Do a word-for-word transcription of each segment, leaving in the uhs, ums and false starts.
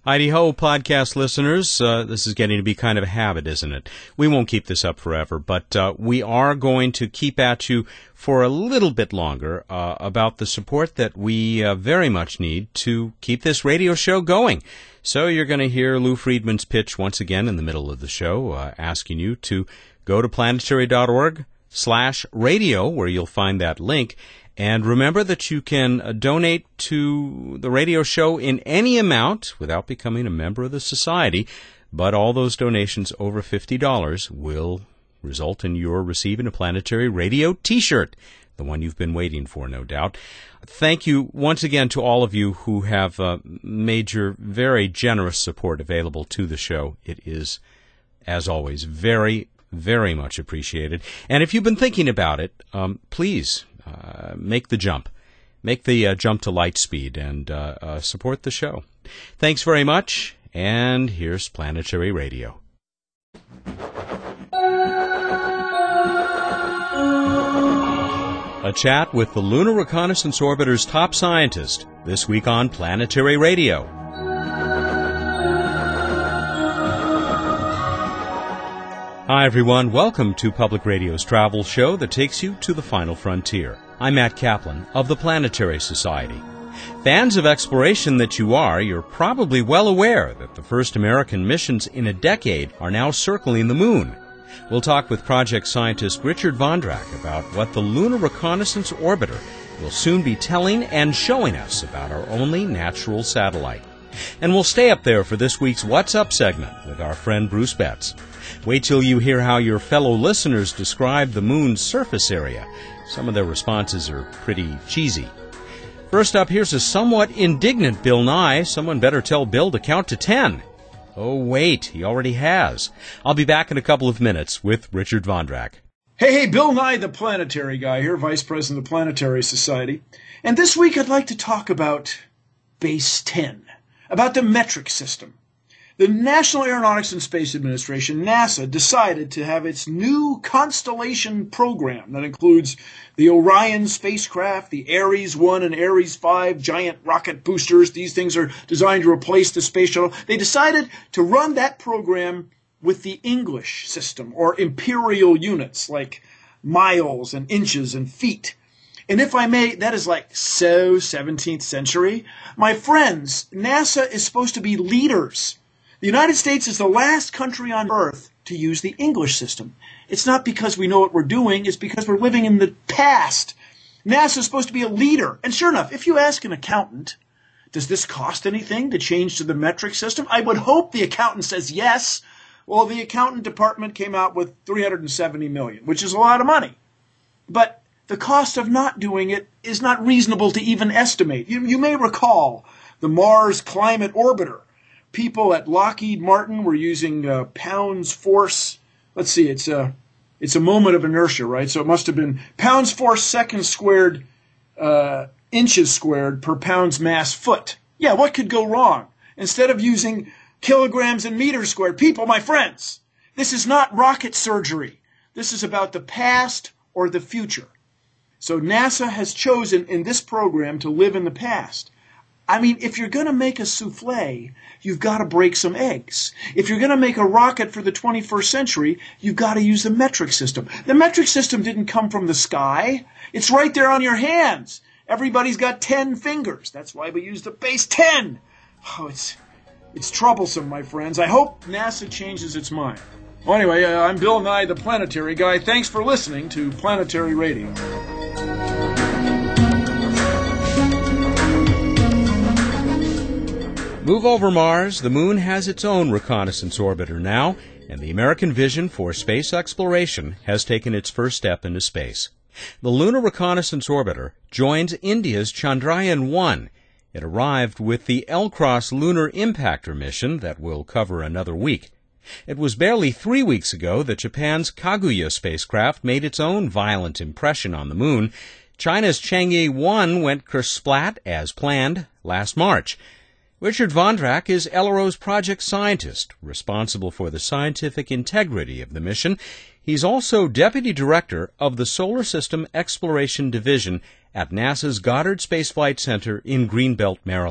Heidi-ho, podcast listeners. Uh, this is getting to be kind of a habit, isn't it? We won't keep this up forever, but uh, we are going to keep at you for a little bit longer uh, about the support that we uh, very much need to keep this radio show going. So you're going to hear Lou Friedman's pitch once again in the middle of the show, uh, asking you to go to planetary.org slash radio, where you'll find that link. And remember that you can uh, donate to the radio show in any amount without becoming a member of the society, but all those donations over fifty dollars will result in your receiving a Planetary Radio t-shirt, the one you've been waiting for, no doubt. Thank you once again to all of you who have uh, made your very generous support available to the show. It is, as always, very, very much appreciated. And if you've been thinking about it, um, please... Uh, make the jump. Make the uh, jump to light speed and uh, uh, support the show. Thanks very much, and here's Planetary Radio. A chat with the Lunar Reconnaissance Orbiter's top scientist, this week on Planetary Radio. Hi, everyone. Welcome to Public Radio's travel show that takes you to the final frontier. I'm Matt Kaplan of the Planetary Society. Fans of exploration that you are, you're probably well aware that the first American missions in a decade are now circling the moon. We'll talk with project scientist Richard Vondrak about what the Lunar Reconnaissance Orbiter will soon be telling and showing us about our only natural satellite. And we'll stay up there for this week's What's Up segment with our friend Bruce Betts. Wait till you hear how your fellow listeners describe the moon's surface area. Some of their responses are pretty cheesy. First up, here's a somewhat indignant Bill Nye. Someone better tell Bill to count to ten. Oh, wait, he already has. I'll be back in a couple of minutes with Richard Vondrak. Hey, hey, Bill Nye, the planetary guy here, Vice President of the Planetary Society. And this week I'd like to talk about Base ten, about the metric system. The National Aeronautics and Space Administration, NASA, decided to have its new Constellation program that includes the Orion spacecraft, the Ares one and Ares five giant rocket boosters. These things are designed to replace the space shuttle. They decided to run that program with the English system, or imperial units like miles and inches and feet. And if I may, that is like so seventeenth century. My friends, NASA is supposed to be leaders. The United States is the last country on Earth to use the English system. It's not because we know what we're doing, it's because we're living in the past. NASA is supposed to be a leader. And sure enough, if you ask an accountant, does this cost anything to change to the metric system? I would hope the accountant says yes. Well, the accountant department came out with three hundred seventy million dollars, which is a lot of money. But the cost of not doing it is not reasonable to even estimate. You, you may recall the Mars Climate Orbiter. People at Lockheed Martin were using uh, pounds force. Let's see, it's a, it's a moment of inertia, right? So it must have been pounds force seconds squared, uh, inches squared per pounds mass foot. Yeah, what could go wrong? Instead of using kilograms and meters squared. People, my friends, this is not rocket surgery. This is about the past or the future. So NASA has chosen in this program to live in the past. I mean, if you're going to make a souffle, you've got to break some eggs. If you're going to make a rocket for the twenty-first century, you've got to use the metric system. The metric system didn't come from the sky. It's right there on your hands. Everybody's got ten fingers. That's why we use the base ten. Oh, it's, it's troublesome, my friends. I hope NASA changes its mind. Well, anyway, uh, I'm Bill Nye, the planetary guy. Thanks for listening to Planetary Radio. Move over Mars. The moon has its own reconnaissance orbiter now, and the American vision for space exploration has taken its first step into space. The Lunar Reconnaissance Orbiter joins India's Chandrayaan one. It arrived with the L-Cross Lunar Impactor mission that will cover another week. It was barely three weeks ago that Japan's Kaguya spacecraft made its own violent impression on the moon. China's Chang'e one went kersplat as planned last March. Richard Vondrak is L R O's project scientist, responsible for the scientific integrity of the mission. He's also deputy director of the Solar System Exploration Division at NASA's Goddard Space Flight Center in Greenbelt, Maryland.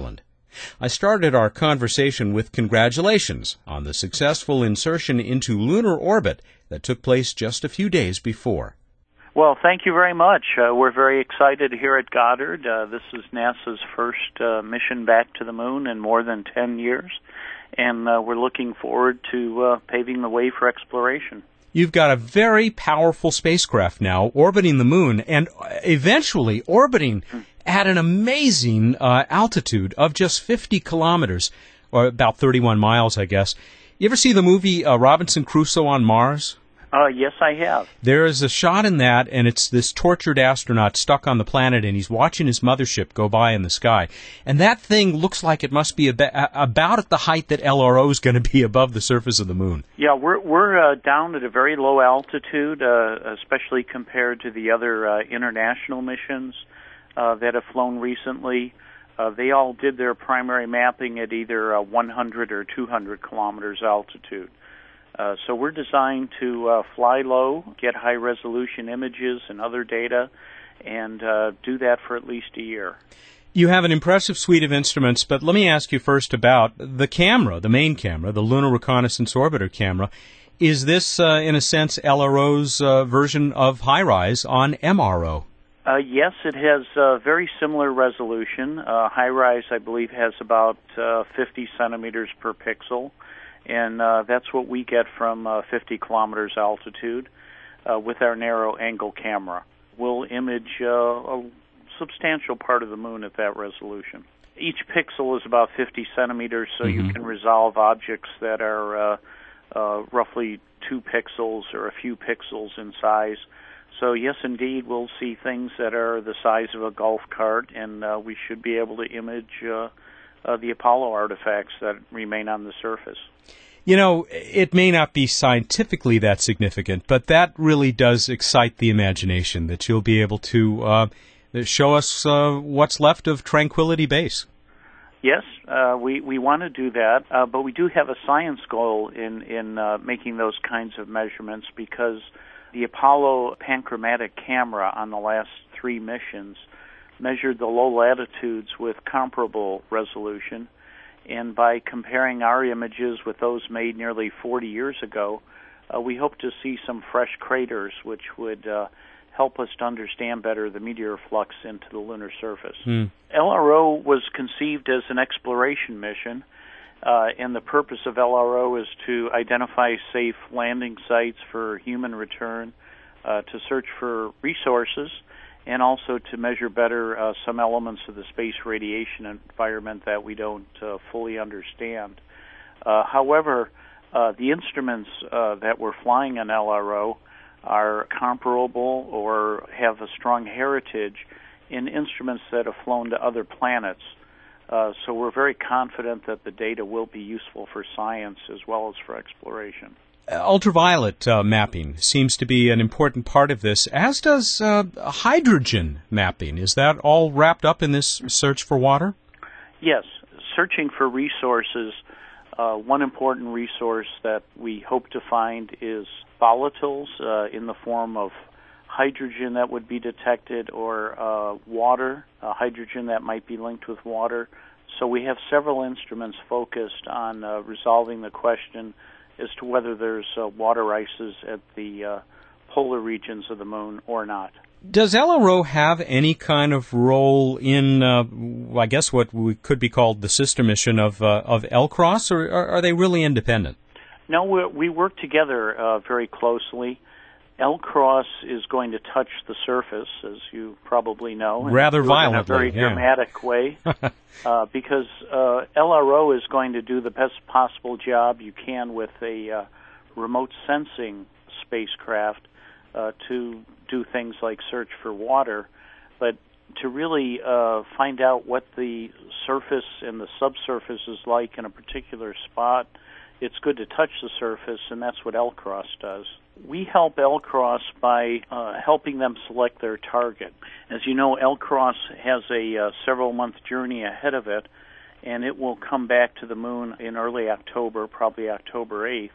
I started our conversation with congratulations on the successful insertion into lunar orbit that took place just a few days before. Well, thank you very much. Uh, we're very excited here at Goddard. Uh, this is NASA's first uh, mission back to the moon in more than ten years, and uh, we're looking forward to uh, paving the way for exploration. You've got a very powerful spacecraft now orbiting the moon and eventually orbiting at an amazing uh, altitude of just fifty kilometers, or about thirty-one miles, I guess. You ever see the movie uh, Robinson Crusoe on Mars? Uh, yes, I have. There is a shot in that, and it's this tortured astronaut stuck on the planet, and he's watching his mothership go by in the sky. And that thing looks like it must be ab- about at the height that L R O is going to be above the surface of the moon. Yeah, we're we're uh, down at a very low altitude, uh, especially compared to the other uh, international missions uh, that have flown recently. Uh, they all did their primary mapping at either uh, one hundred or two hundred kilometers altitude. Uh, so we're designed to uh, fly low, get high-resolution images and other data, and uh, do that for at least a year. You have an impressive suite of instruments, but let me ask you first about the camera, the main camera, the Lunar Reconnaissance Orbiter camera. Is this, uh, in a sense, L R O's uh, version of HiRISE on M R O? Uh, yes, it has uh, very similar resolution. Uh, HiRISE, I believe, has about uh, fifty centimeters per pixel. And uh, that's what we get from uh, fifty kilometers altitude uh, with our narrow angle camera. We'll image uh, a substantial part of the moon at that resolution. Each pixel is about fifty centimeters, so mm-hmm. you can resolve objects that are uh, uh, roughly two pixels or a few pixels in size. So yes, indeed, we'll see things that are the size of a golf cart, and uh, we should be able to image uh, uh, the Apollo artifacts that remain on the surface. You know, it may not be scientifically that significant, but that really does excite the imagination, that you'll be able to uh, show us uh, what's left of Tranquility Base. Yes, uh, we, we want to do that, uh, but we do have a science goal in, in uh, making those kinds of measurements, because the Apollo panchromatic camera on the last three missions measured the low latitudes with comparable resolution. And by comparing our images with those made nearly forty years ago, uh, we hope to see some fresh craters, which would uh, help us to understand better the meteor flux into the lunar surface. Mm. L R O was conceived as an exploration mission, uh, and the purpose of L R O is to identify safe landing sites for human return, uh, to search for resources, and also to measure better uh, some elements of the space radiation environment that we don't uh, fully understand. Uh, however, uh, the instruments uh, that we're flying on L R O are comparable or have a strong heritage in instruments that have flown to other planets. Uh, so we're very confident that the data will be useful for science as well as for exploration. Ultraviolet uh, mapping seems to be an important part of this, as does uh, hydrogen mapping. Is that all wrapped up in this search for water? Yes. Searching for resources, uh, one important resource that we hope to find is volatiles uh, in the form of hydrogen that would be detected, or uh, water, uh, hydrogen that might be linked with water. So we have several instruments focused on uh, resolving the question as to whether there's uh, water ices at the uh, polar regions of the moon or not. Does L R O have any kind of role in, uh, I guess, what we could be called the sister mission of uh, of L CROSS, or are, are they really independent? No, we, we work together uh, very closely. L CROSS is going to touch the surface, as you probably know. Rather violently, in a very yeah. dramatic way, uh, because uh, L R O is going to do the best possible job you can with a uh, remote sensing spacecraft uh, to do things like search for water, but to really uh, find out what the surface and the subsurface is like in a particular spot, it's good to touch the surface, and that's what L CROSS does. We help L CROSS by uh, helping them select their target. As you know, L CROSS has a uh, several-month journey ahead of it, and it will come back to the moon in early October, probably October eighth,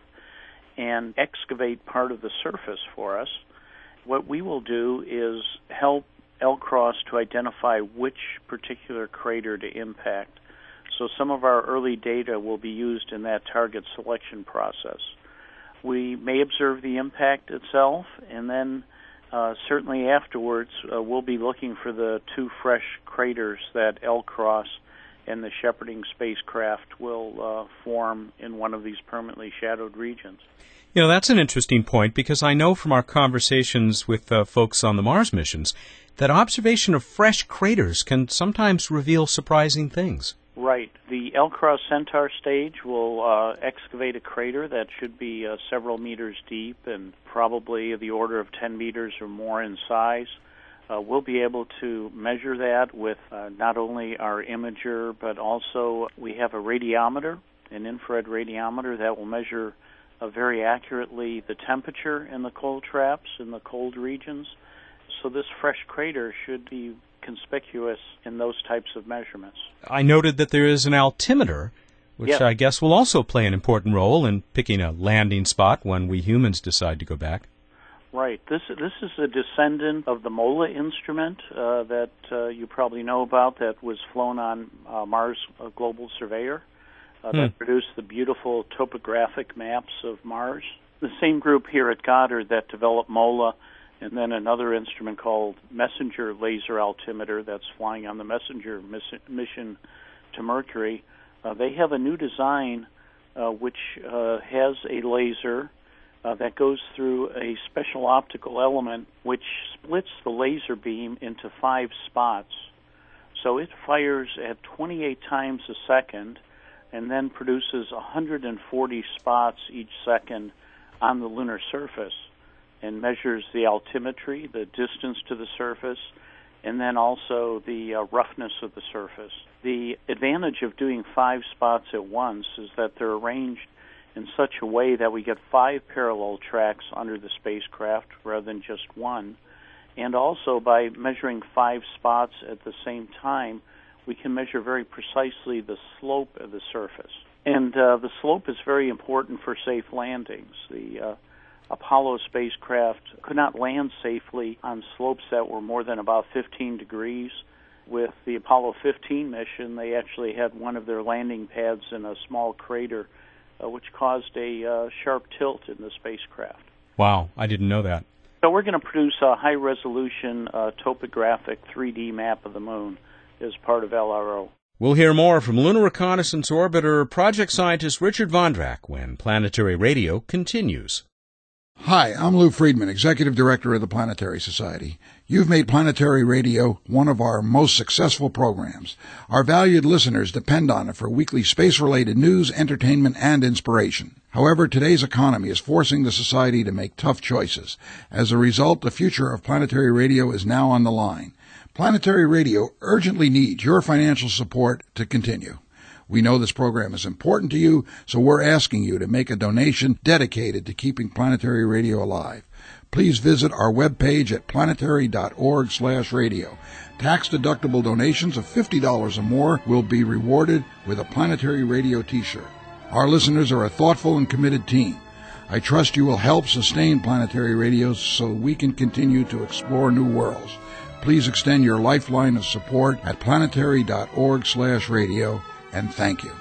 and excavate part of the surface for us. What we will do is help L CROSS to identify which particular crater to impact. So some of our early data will be used in that target selection process. We may observe the impact itself, and then uh, certainly afterwards uh, we'll be looking for the two fresh craters that L-CROSS and the shepherding spacecraft will uh, form in one of these permanently shadowed regions. You know, that's an interesting point, because I know from our conversations with uh, folks on the Mars missions that observation of fresh craters can sometimes reveal surprising things. Right. The L-CROSS Centaur stage will uh, excavate a crater that should be uh, several meters deep and probably the order of ten meters or more in size. Uh, we'll be able to measure that with uh, not only our imager, but also we have a radiometer, an infrared radiometer that will measure uh, very accurately the temperature in the cold traps in the cold regions. So this fresh crater should be conspicuous in those types of measurements. I noted that there is an altimeter, which yes. I guess will also play an important role in picking a landing spot when we humans decide to go back. Right. This this is a descendant of the MOLA instrument uh, that uh, you probably know about, that was flown on uh, Mars uh, Global Surveyor, uh, hmm. that produced the beautiful topographic maps of Mars. The same group here at Goddard that developed MOLA, and then another instrument called Messenger Laser Altimeter that's flying on the Messenger miss- mission to Mercury. Uh, they have a new design uh, which uh, has a laser uh, that goes through a special optical element which splits the laser beam into five spots. So it fires at twenty-eight times a second and then produces one hundred forty spots each second on the lunar surface, and measures the altimetry, the distance to the surface, and then also the uh, roughness of the surface. The advantage of doing five spots at once is that they're arranged in such a way that we get five parallel tracks under the spacecraft rather than just one. And also by measuring five spots at the same time, we can measure very precisely the slope of the surface. And uh, the slope is very important for safe landings. The uh, Apollo spacecraft could not land safely on slopes that were more than about fifteen degrees. With the Apollo fifteen mission, they actually had one of their landing pads in a small crater, uh, which caused a uh, sharp tilt in the spacecraft. Wow, I didn't know that. So we're going to produce a high-resolution uh, topographic three D map of the moon as part of L R O. We'll hear more from Lunar Reconnaissance Orbiter project scientist Richard Vondrak when Planetary Radio continues. Hi, I'm Lou Friedman, Executive Director of the Planetary Society. You've made Planetary Radio one of our most successful programs. Our valued listeners depend on it for weekly space-related news, entertainment, and inspiration. However, today's economy is forcing the Society to make tough choices. As a result, the future of Planetary Radio is now on the line. Planetary Radio urgently needs your financial support to continue. We know this program is important to you, so we're asking you to make a donation dedicated to keeping Planetary Radio alive. Please visit our webpage at planetary dot org slash radio. Tax-deductible donations of fifty dollars or more will be rewarded with a Planetary Radio t-shirt. Our listeners are a thoughtful and committed team. I trust you will help sustain Planetary Radio so we can continue to explore new worlds. Please extend your lifeline of support at planetary dot org slash radio. And thank you.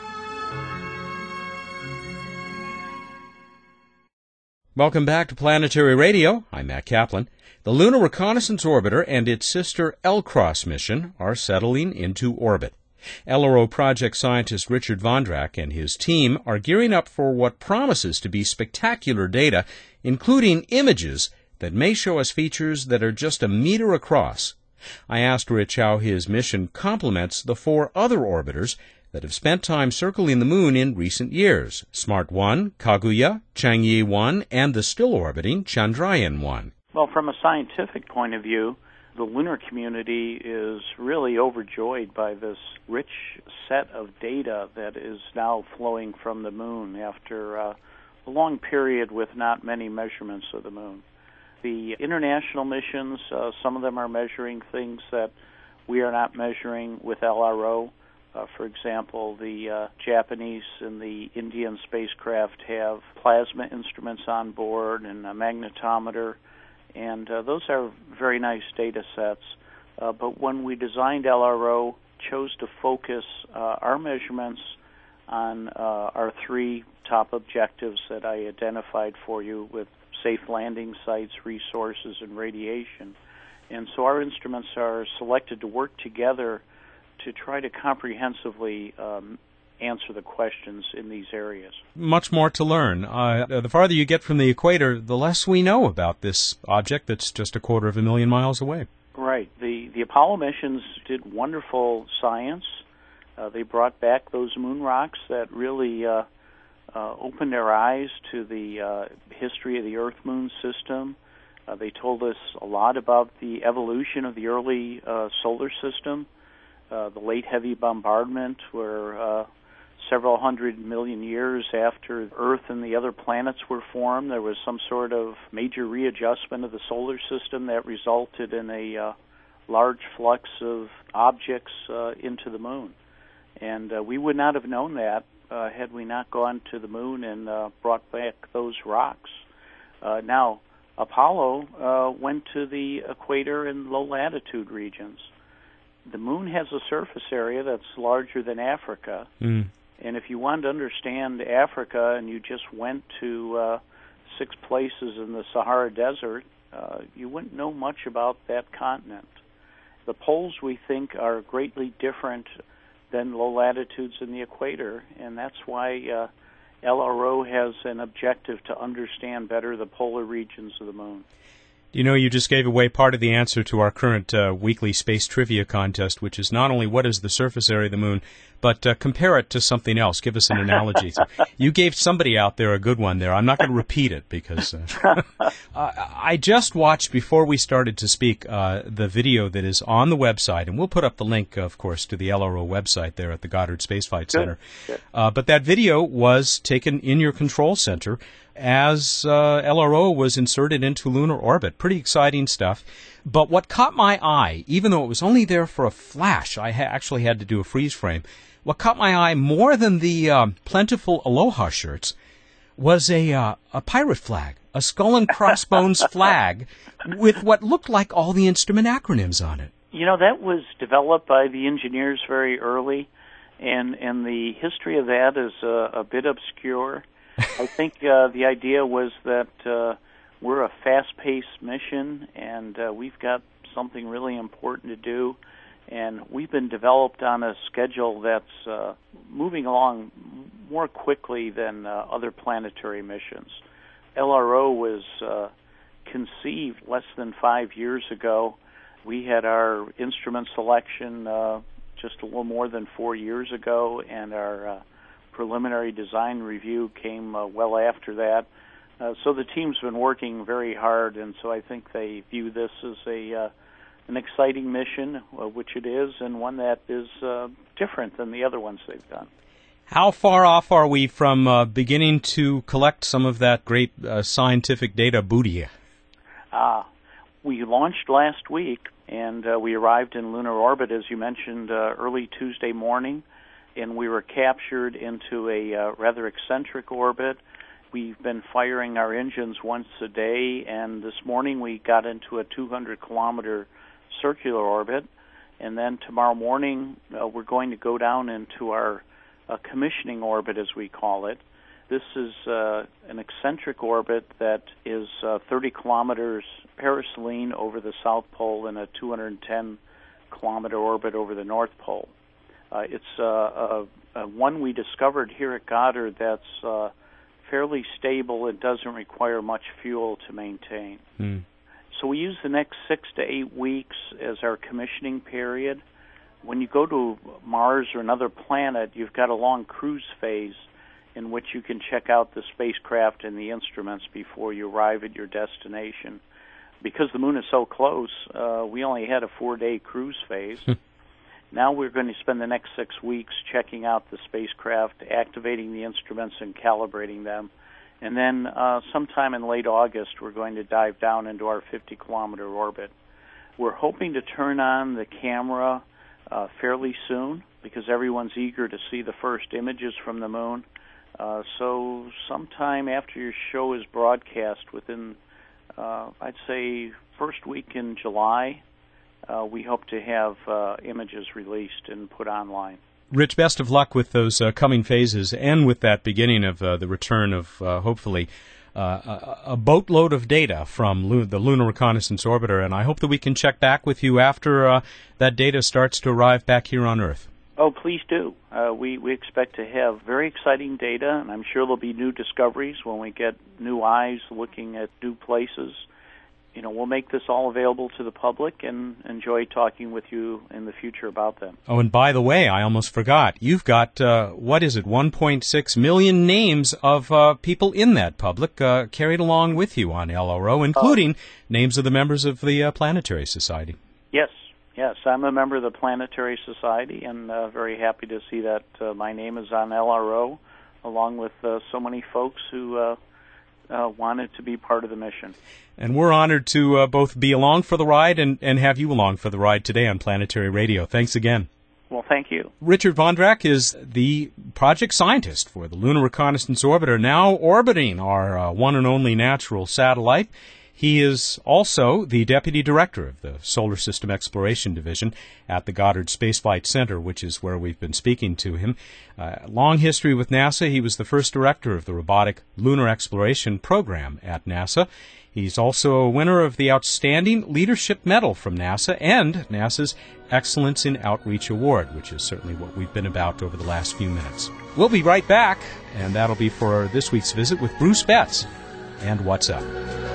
Welcome back to Planetary Radio. I'm Matt Kaplan. The Lunar Reconnaissance Orbiter and its sister L-CROSS mission are settling into orbit. L R O project scientist Richard Vondrak and his team are gearing up for what promises to be spectacular data, including images that may show us features that are just a meter across. I asked Rich how his mission complements the four other orbiters that have spent time circling the moon in recent years: SMART one, Kaguya, Chang'e one, and the still-orbiting Chandrayaan one. Well, from a scientific point of view, the lunar community is really overjoyed by this rich set of data that is now flowing from the moon after uh, a long period with not many measurements of the moon. The international missions, uh, some of them are measuring things that we are not measuring with L R O. Uh, for example, the uh, Japanese and the Indian spacecraft have plasma instruments on board and a magnetometer, and uh, those are very nice data sets. Uh, but when we designed L R O, chose to focus uh, our measurements on uh, our three top objectives that I identified for you with safe landing sites, resources, and radiation. And so our instruments are selected to work together to try to comprehensively um, answer the questions in these areas. Much more to learn. Uh, the farther you get from the equator, the less we know about this object that's just a quarter of a million miles away. Right. The, the Apollo missions did wonderful science. Uh, they brought back those moon rocks that really uh, uh, opened our eyes to the uh, history of the Earth-Moon system. Uh, they told us a lot about the evolution of the early uh, solar system, uh, the late heavy bombardment, where uh, several hundred million years after Earth and the other planets were formed, there was some sort of major readjustment of the solar system that resulted in a uh, large flux of objects uh, into the moon. And uh, we would not have known that uh, had we not gone to the moon and uh, brought back those rocks. Uh, now, Apollo uh, went to the equator and low-latitude regions. The moon has a surface area that's larger than Africa. Mm. And if you wanted to understand Africa and you just went to uh, six places in the Sahara Desert, uh, you wouldn't know much about that continent. The poles, we think, are greatly different than low latitudes in the equator, and that's why uh, L R O has an objective to understand better the polar regions of the moon. You know, you just gave away part of the answer to our current uh, weekly space trivia contest, which is not only what is the surface area of the moon, but uh, compare it to something else. Give us an analogy. So you gave somebody out there a good one there. I'm not going to repeat it because uh, I just watched, before we started to speak, uh, the video that is on the website, and we'll put up the link, of course, to the L R O website there at the Goddard Space Flight Center. Good. Good. Uh, but that video was taken in your control center as uh, L R O was inserted into lunar orbit. Pretty exciting stuff. But what caught my eye, even though it was only there for a flash, I ha- actually had to do a freeze frame, what caught my eye more than the uh, plentiful Aloha shirts was a, uh, a pirate flag, a skull and crossbones flag with what looked like all the instrument acronyms on it. You know, that was developed by the engineers very early, and, and the history of that is uh, a bit obscure. I think uh, the idea was that uh, we're a fast-paced mission, and uh, we've got something really important to do, and we've been developed on a schedule that's uh, moving along more quickly than uh, other planetary missions. L R O was uh, conceived less than five years ago. We had our instrument selection uh, just a little more than four years ago, and our uh, preliminary design review came uh, well after that. Uh, so the team's been working very hard, and so I think they view this as a uh, an exciting mission, uh, which it is, and one that is uh, different than the other ones they've done. How far off are we from uh, beginning to collect some of that great uh, scientific data booty? Uh, we launched last week, and uh, we arrived in lunar orbit, as you mentioned, uh, early Tuesday morning, and we were captured into a uh, rather eccentric orbit. We've been firing our engines once a day, and this morning we got into a two hundred kilometer circular orbit, and then tomorrow morning uh, we're going to go down into our uh, commissioning orbit, as we call it. This is uh, an eccentric orbit that is uh, thirty kilometers periselene over the South Pole and a two hundred ten kilometer orbit over the North Pole. Uh, it's uh, a, a one we discovered here at Goddard that's uh, fairly stable. It doesn't require much fuel to maintain. Mm. So we use the next six to eight weeks as our commissioning period. When you go to Mars or another planet, you've got a long cruise phase in which you can check out the spacecraft and the instruments before you arrive at your destination. Because the moon is so close, uh, we only had a four-day cruise phase. Now we're going to spend the next six weeks checking out the spacecraft, activating the instruments and calibrating them. And then uh, sometime in late August, we're going to dive down into our fifty kilometer orbit. We're hoping to turn on the camera uh, fairly soon because everyone's eager to see the first images from the moon. Uh, so sometime after your show is broadcast, within, uh, I'd say, first week in July, uh, we hope to have uh, images released and put online. Rich, best of luck with those uh, coming phases and with that beginning of uh, the return of, uh, hopefully, uh, a, a boatload of data from Lu- the Lunar Reconnaissance Orbiter. And I hope that we can check back with you after uh, that data starts to arrive back here on Earth. Oh, please do. Uh, we, we expect to have very exciting data, and I'm sure there'll be new discoveries when we get new eyes looking at new places. You know, we'll make this all available to the public and enjoy talking with you in the future about them. Oh, and by the way, I almost forgot. You've got, uh, what is it, one point six million names of uh, people in that public uh, carried along with you on L R O, including uh, names of the members of the uh, Planetary Society. Yes. Yes, I'm a member of the Planetary Society, and uh, very happy to see that uh, my name is on L R O, along with uh, so many folks who uh, uh, wanted to be part of the mission. And we're honored to uh, both be along for the ride and, and have you along for the ride today on Planetary Radio. Thanks again. Well, thank you. Richard Vondrak is the project scientist for the Lunar Reconnaissance Orbiter, now orbiting our uh, one and only natural satellite. He is also the Deputy Director of the Solar System Exploration Division at the Goddard Space Flight Center, which is where we've been speaking to him. Uh, long history with NASA. He was the first director of the Robotic Lunar Exploration Program at NASA. He's also a winner of the Outstanding Leadership Medal from NASA and NASA's Excellence in Outreach Award, which is certainly what we've been about over the last few minutes. We'll be right back, and that'll be for this week's visit with Bruce Betts and What's Up.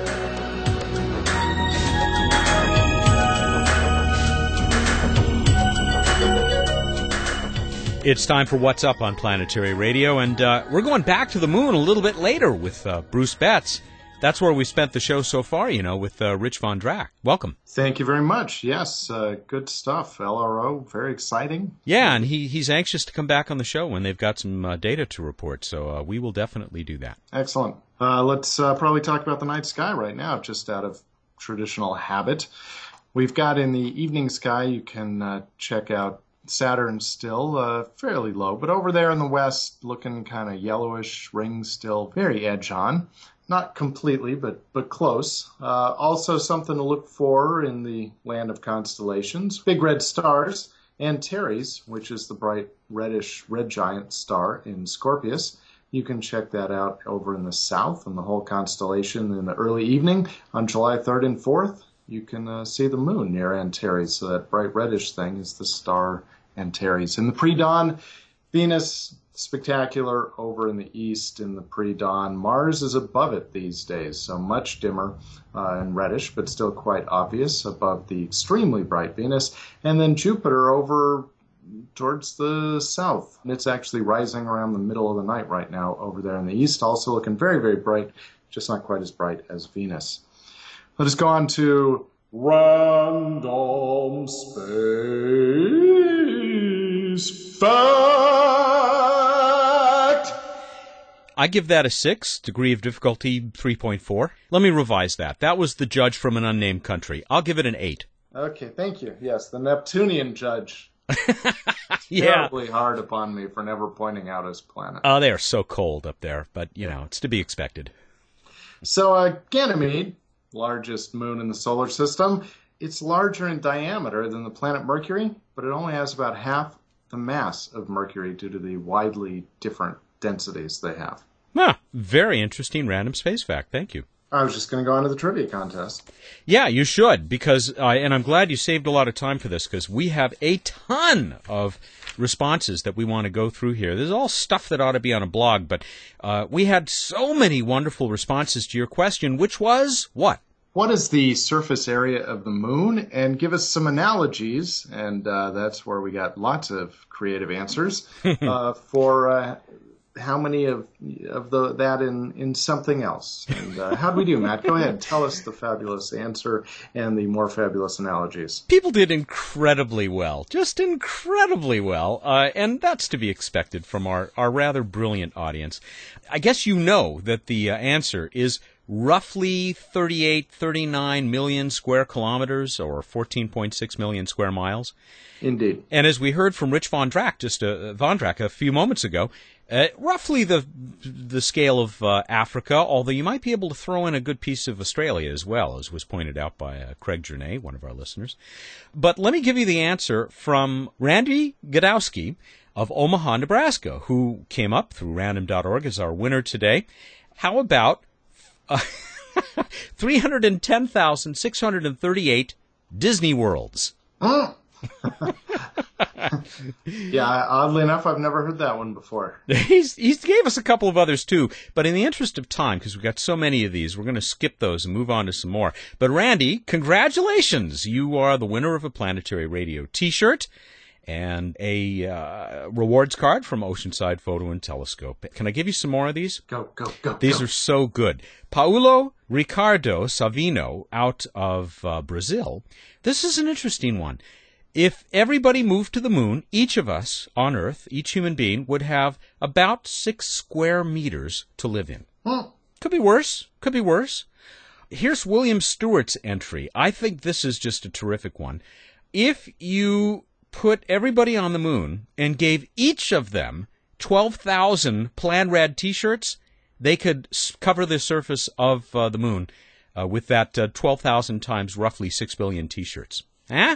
It's time for What's Up on Planetary Radio, and uh, we're going back to the moon a little bit later with uh, Bruce Betts. That's where we spent the show so far, you know, with uh, Rich Vondrak. Welcome. Thank you very much. Yes, uh, good stuff. L R O, very exciting. Yeah, and he, he's anxious to come back on the show when they've got some uh, data to report, so uh, we will definitely do that. Excellent. Uh, let's uh, probably talk about the night sky right now, just out of traditional habit. We've got in the evening sky, you can uh, check out Saturn still uh, fairly low, but over there in the west, looking kind of yellowish, rings still very edge on. Not completely, but but close. Uh, also something to look for in the land of constellations. Big red stars, Antares, which is the bright reddish red giant star in Scorpius. You can check that out over in the south and the whole constellation in the early evening on July third and fourth. You can uh, see the moon near Antares, so that bright reddish thing is the star Antares. In the pre-dawn, Venus, spectacular over in the east in the pre-dawn. Mars is above it these days, so much dimmer uh, and reddish, but still quite obvious above the extremely bright Venus. And then Jupiter over towards the south. And it's actually rising around the middle of the night right now over there in the east, also looking very, very bright, just not quite as bright as Venus. Let us go on to Random Space Fact. I give that a six, degree of difficulty three point four. Let me revise that. That was the judge from an unnamed country. I'll give it an eight. Okay, thank you. Yes, the Neptunian judge. Yeah. Terribly hard upon me for never pointing out his planet. Oh, they are so cold up there, but, you know, it's to be expected. So, uh, Ganymede, largest moon in the solar system, it's larger in diameter than the planet Mercury, but it only has about half the mass of Mercury due to the widely different densities they have. Ah, very interesting random space fact. Thank you. I was just going to go on to the trivia contest. Yeah, you should, because, uh, and I'm glad you saved a lot of time for this, because we have a ton of responses that we want to go through here. There's all stuff that ought to be on a blog, but uh, we had so many wonderful responses to your question, which was what? What is the surface area of the moon? And give us some analogies, and uh, that's where we got lots of creative answers, uh, for uh, how many of of the that in, in something else. And uh, how do we do, Matt? Go ahead. Tell us the fabulous answer and the more fabulous analogies. People did incredibly well, just incredibly well, uh, and that's to be expected from our, our rather brilliant audience. I guess you know that the uh, answer is roughly thirty-eight, thirty-nine million square kilometers, or fourteen point six million square miles. Indeed. And as we heard from Rich Vondrak just uh, Vondrak a few moments ago, Uh, roughly the the scale of uh, Africa, although you might be able to throw in a good piece of Australia as well, as was pointed out by uh, Craig Journay, one of our listeners. But let me give you the answer from Randy Gadowski of Omaha, Nebraska, who came up through random dot org as our winner today. How about uh, three hundred ten thousand six hundred thirty-eight Disney Worlds? Mm. Yeah, oddly enough, I've never heard that one before. He's he gave us a couple of others too, but in the interest of time, because we've got so many of these, we're going to skip those and move on to some more. But Randy, congratulations! You are the winner of a Planetary Radio T-shirt and a uh, rewards card from Oceanside Photo and Telescope. Can I give you some more of these? Go, go, go, These go. are so good. Paulo Ricardo Savino out of uh, Brazil. This is an interesting one. If everybody moved to the moon, each of us on Earth, each human being, would have about six square meters to live in. Hmm. Could be worse. Could be worse. Here's William Stewart's entry. I think this is just a terrific one. If you put everybody on the moon and gave each of them twelve thousand Plan Rad T-shirts, they could cover the surface of uh, the moon uh, with that uh, twelve thousand times roughly six billion T-shirts. Huh?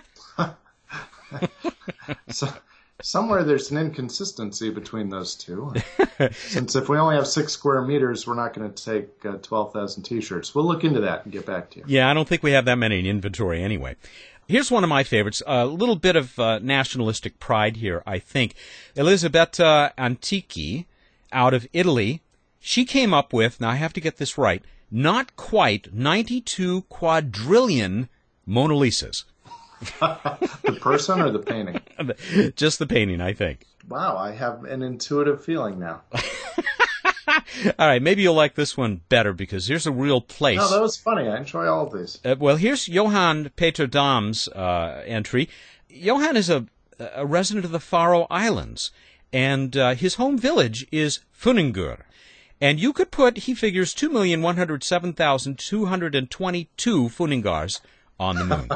So, somewhere there's an inconsistency between those two. Since if we only have six square meters, we're not going to take uh, twelve thousand T-shirts. We'll look into that and get back to you. Yeah, I don't think we have that many in inventory anyway. Here's one of my favorites. A little bit of uh, nationalistic pride here, I think. Elisabetta Antichi out of Italy. She came up with, now I have to get this right, not quite ninety-two quadrillion Mona Lisas. The person or the painting? Just the painting, I think. Wow, I have an intuitive feeling now. All right, maybe you'll like this one better because here's a real place. No, that was funny. I enjoy all of these. Uh, well, here's Johan Peter Dam's uh, entry. Johan is a, a resident of the Faroe Islands, and uh, his home village is Funningur. And you could put, he figures, two million one hundred seven thousand two hundred twenty-two Funningars on the moon.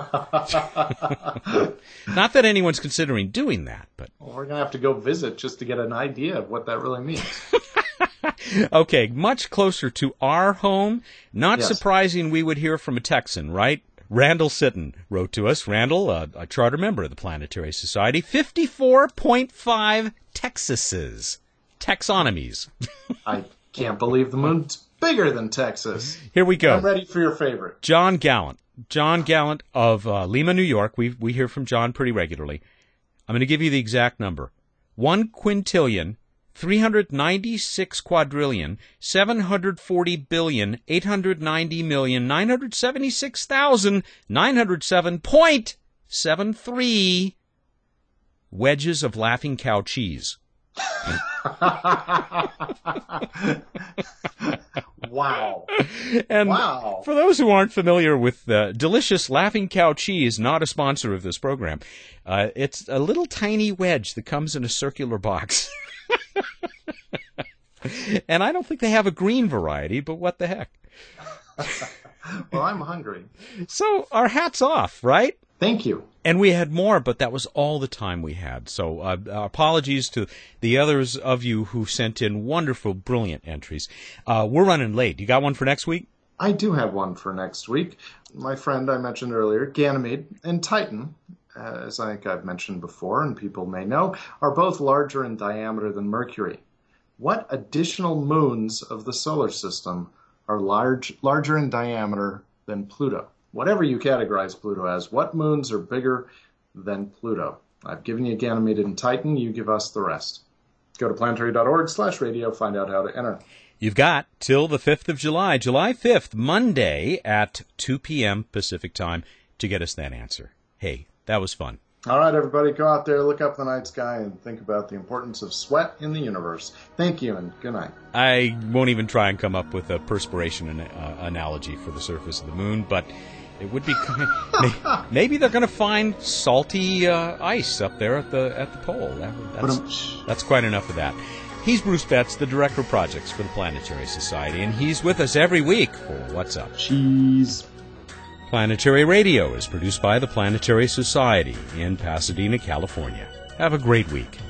Not that anyone's considering doing that, but... Well, we're going to have to go visit just to get an idea of what that really means. Okay, much closer to our home. Not Yes. surprising we would hear from a Texan, right? Randall Sitton wrote to us. Randall, uh, a charter member of the Planetary Society. fifty-four point five Texases. Taxonomies. I can't believe the moon's bigger than Texas. Here we go. I'm ready for your favorite. John Gallant. John Gallant of uh, Lima, New York. We we hear from John pretty regularly. I'm going to give you the exact number. One quintillion, three hundred ninety-six quadrillion, seven hundred forty billion, eight hundred ninety million, nine hundred seventy-six thousand, nine hundred seven point seven three wedges of Laughing Cow cheese. Wow. And Wow. for those who aren't familiar with uh, delicious Laughing Cow cheese, not a sponsor of this program, uh, it's a little tiny wedge that comes in a circular box. And I don't think they have a green variety, but what the heck. Well, I'm hungry. So our hat's off, right? Thank you. And we had more, but that was all the time we had. So uh, apologies to the others of you who sent in wonderful, brilliant entries. Uh, we're running late. You got one for next week? I do have one for next week. My friend I mentioned earlier, Ganymede and Titan, uh, as I think I've mentioned before and people may know, are both larger in diameter than Mercury. What additional moons of the solar system are large, larger in diameter than Pluto? Whatever you categorize Pluto as, what moons are bigger than Pluto? I've given you Ganymede and Titan. You give us the rest. Go to planetary.org slash radio. Find out how to enter. You've got till the fifth of July, July fifth, Monday at two p.m. Pacific time to get us that answer. Hey, that was fun. All right, everybody, go out there, look up the night sky, and think about the importance of sweat in the universe. Thank you, and good night. I won't even try and come up with a perspiration an- uh, analogy for the surface of the moon, but it would be kind maybe they're going to find salty uh, ice up there at the at the pole. That, that's, that's quite enough of that. He's Bruce Betts, the Director of Projects for the Planetary Society, and he's with us every week for What's Up? Cheese. Planetary Radio is produced by the Planetary Society in Pasadena, California. Have a great week.